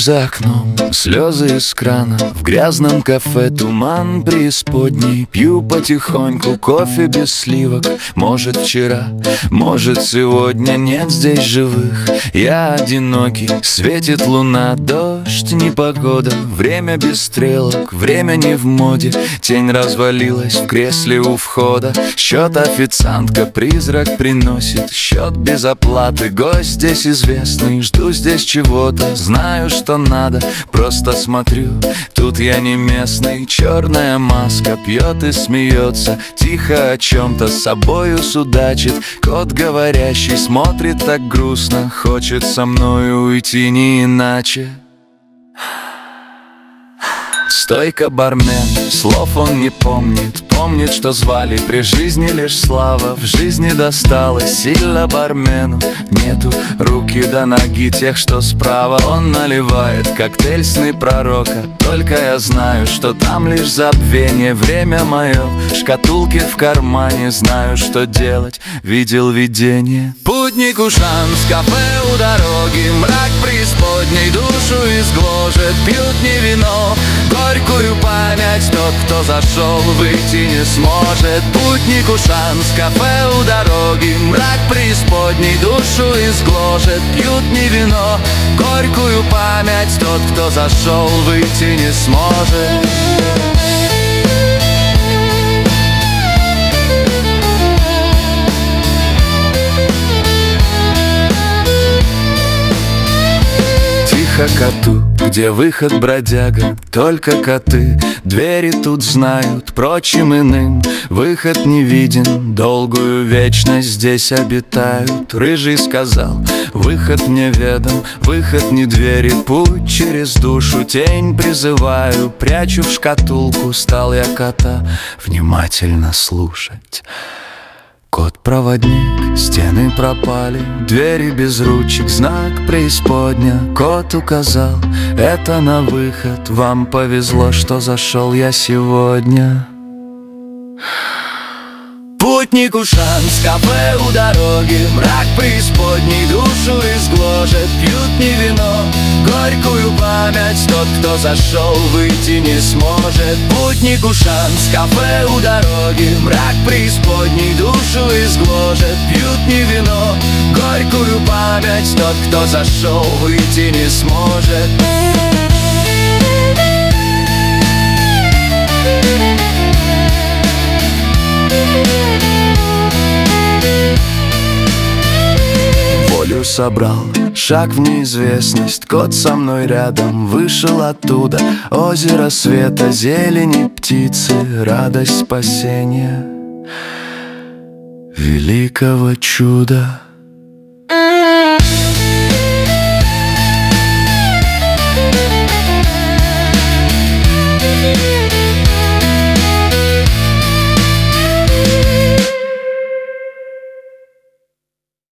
Дождь за окном, слезы из крана, в грязном кафе туман преисподней. Пью потихоньку кофе без сливок. Может вчера, может сегодня нет здесь живых. Я одинокий, светит луна, дождь, непогода. Время без стрелок, время не в моде. Тень развалилась в кресле у входа. Счет официантка, призрак приносит. Счет без оплаты, гость здесь известный. Жду здесь чего-то, знаю, что надо. Просто смотрю, тут я не местный. Черная маска пьет и смеется. Тихо о чем-то с собою судачит. Кот говорящий смотрит так грустно. Хочет со мною уйти не иначе. Стойка бармен, слов он не помнит. Помнит, что звали при жизни лишь слава. В жизни досталось сильно бармену. Нету руки до ноги тех, что справа. Он наливает коктейль сны пророка. Только я знаю, что там лишь забвение. Время мое, шкатулки в кармане. Знаю, что делать, видел видение. Путнику шанс, кафе у дороги. Мрак преисподней душу изгложит. Пьют не вино, горькую память. Тот, кто зашел, выйти не сможет. Путнику шанс, кафе у дороги. Мрак преисподней душу изгложит. Пьют не вино, горькую память. Тот, кто зашел, выйти не сможет. Коту, где выход, бродяга, только коты. Двери тут знают, прочим иным выход не виден. Долгую вечность здесь обитают. Рыжий сказал, выход мне ведом. Выход не двери, путь через душу. Тень призываю, прячу в шкатулку. Стал я кота внимательно слушать. Кот-проводник, стены пропали, двери без ручек, знак преисподня. Кот указал, это на выход. Вам повезло, что зашел я сегодня. Путнику шанс, кафе у дороги. Мрак преисподней душу изгложит. Пьют не вино, горькую память. Тот, кто зашел, выйти не сможет. Путнику шанс, кафе у дороги. Мрак преисподней душу изгложит. Пьют не вино, горькую память. Тот, кто зашел, выйти не сможет. Волю собрал, шаг в неизвестность. Кот со мной рядом, вышел оттуда. Озеро света, зелени, птицы. Радость спасения великого чуда.